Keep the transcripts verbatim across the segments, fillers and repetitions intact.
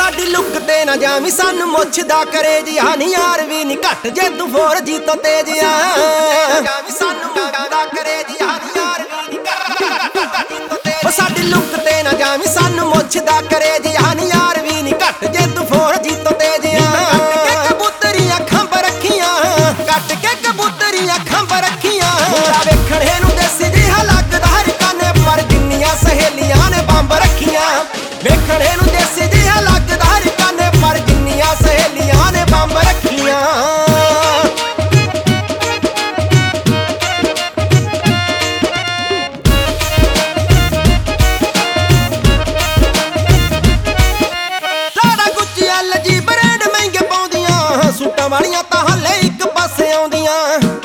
ਸਾਡੀ ਲੁੱਕ ਤੇ ਨਾ ਜਾਵੀਂ ਸਾਨੂੰ ਮੁੱਛਦਾ ਕਰੇ ਜੀ ਹਾਨੀ ਯਾਰ ਵੀ ਨਹੀਂ ਘੱਟ ਜੇ ਤੂੰ ਫੋਰ ਜੀ ਤੋਂ ਤੇਜ ਆ ਜਾਵੀਂ ਸਾਨੂੰ ਮੁੱਛਦਾ ਕਰੇ ਜੀ ਹਾਨੀ ਯਾਰ ਵੀ ਨਹੀਂ ਉਹ ਸਾਡੀ ਲੁੱਕ ਤੇ ਨਾ ਜਾਵੀਂ ਸਾਨੂੰ ਮੁੱਛਦਾ ਕਰੇ ਜੀ ਹਾਨੀ ਯਾਰ ਵੀ ਨਹੀਂ ਘੱਟ ਜੇ ਤੂੰ ਫੋਰ ਜੀ ਤੋਂ ਤੇਜ ਆ ਕੱਟ ਕੇ ਕਬੂਤਰੀਆਂ ਖੰਭ ਰੱਖੀਆਂ ਕੱਟ ਕੇ ਕਬੂਤਰੀਆਂ ਖੰਭ ਰੱਖੀਆਂ ਮੁੰਡਾ ਵੇਖਣੇ ਨੂੰ ਦੇਸੀ ਜਿਹਾ ਲੱਗਦਾ ਹਰ ਕਾਨੇ ਪਰ ਜਿੰਨੀਆਂ ਸਹੇਲੀਆਂ ਨੇ ਬੰਬ ਰੱਖੀਆਂ ਵੇਖਣੇ ਨੂੰ ਦੇਸੀ ਜਿਹਾ ਲੱਗਦਾ ਹਰ ਕਾਨੇ ਪਰ ਜਿੰਨੀਆਂ ਸਹੇਲੀਆਂ ਨੇ ਬੰਬ ਰੱਖੀਆਂ ਸੂਟਾਂ ਵਾਲੀਆਂ ਤਾਂ ਹਲੇ ਇੱਕ ਪਾਸੇ ਆਉਂਦੀਆਂ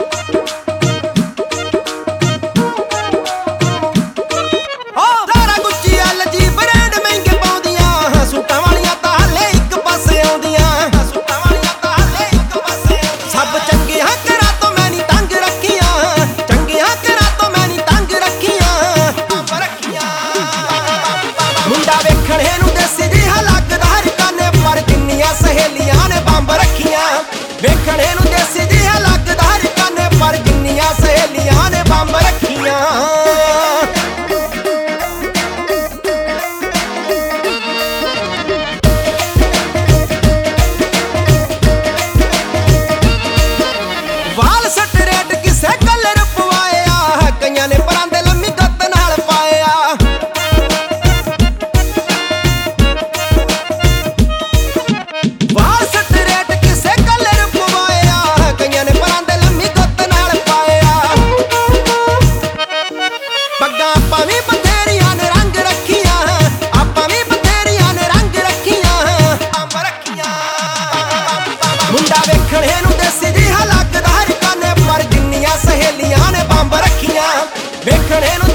ਓ ਸਾਰਾ ਗੁੱਚੀ ਐਲ ਜੀ ਬ੍ਰਾਂਡ ਮਹਿੰਗੇ ਪਾਉਂਦੀਆਂ ਸੂਟਾਂ ਵਾਲੀਆਂ ਤਾਂ ਹਲੇ ਇੱਕ ਪਾਸੇ ਆਉਂਦੀਆਂ ਸੂਟਾਂ ਵਾਲੀਆਂ ਤਾਂ ਹਲੇ ਇੱਕ ਪਾਸੇ ਸਭ ਚੰਗੀਆਂ ਘਰਾਂ ਤੋਂ ਮੈਂ ਨਹੀਂ ਤੰਗ ਰੱਖੀਆਂ ਚੰਗੀਆਂ ਘਰਾਂ ਤੋਂ ਮੈਂ ਨਹੀਂ ਤੰਗ ਰੱਖੀਆਂ ਬੰਬ ਰੱਖੀਆਂ ਮੁੰਡਾ ਵੇਖਣੇ ਨੂੰ ਦੇਸੀ ਜਿਹਾ ਲੱਗਦਾ ਹਰ ਕਾਨੇ ਪਰ ਜਿੰਨੀਆਂ ਸਹੇਲੀਆਂ ਨੇ ਬੰਬ ਰੱਖੀਆਂ ਵੇਖਣੇ ਨੂੰ ਦੇਸੀ ਜਿਹਾ ਲੱਗਦਾ ਹਰ ਕਾਨੇ ਪਰ ਜਿੰਨੀਆਂ ਸਹੇਲੀਆਂ ਨੇ ਬੰਬ ਰੱਖੀਆਂ ਵਾਲ ਸਟਰੇਟ ਕਿਸੇ ਕਲਰ ਪਵਾਇਆ ਕਈਆਂ ਨੇ ਪਰਾਂਦੇ ਲੰਮੀ ਗੱਤ ਨਾਲ ਪਾਇਆ ਵਾਲ ਸਟਰੇਟ ਕਿਸੇ ਕਲਰ ਪਵਾਇਆ ਕਈਆਂ ਨੇ ਪਰਾਂਦੇ ਲੰਮੀ ਗੱਤ ਨਾਲ ਪਾਇਆ ਪੱਗਾਂ ਆਪਾਂ ਵੀ ਬਥੇਰੀਆਂ ਨੇ ਰੰਗ ਰੱਖੀਆਂ ਆਪਾਂ ਵੀ ਬਥੇਰੀਆਂ ਨੇ ਰੰਗ ਰੱਖੀਆਂ ਬੰਬ ਰੱਖੀਆਂ ਮੁੰਡਾ ਵੇਖਣੇ ਨੂੰ ਦੇਸੀ ਜਿਹਾ ਲੱਗਦਾ ਹਰ ਕਾਨੇ ਪਰ ਜਿੰਨੀਆਂ ਸਹੇਲੀਆਂ ਨੇ ਬੰਬ ਰੱਖੀਆਂ ਵੇਖਣੇ ਨੂੰ